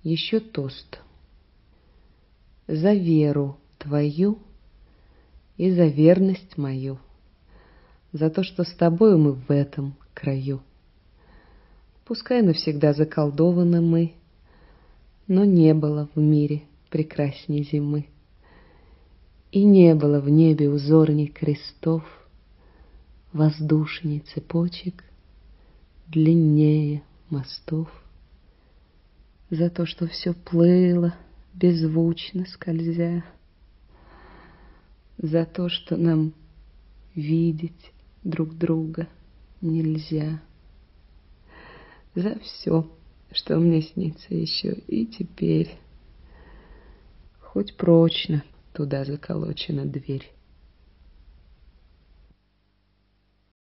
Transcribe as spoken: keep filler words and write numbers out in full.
еще тост. За веру твою и за верность мою, за то, что с тобою мы в этом краю. Пускай навсегда заколдованы мы, но не было в мире прекрасней зимы, и не было в небе узорней крестов, воздушней цепочек, длиннее мостов. За то, что все плыло, беззвучно скользя, за то, что нам видеть друг друга нельзя, за все, что мне снится еще и теперь, хоть прочно туда заколочена дверь.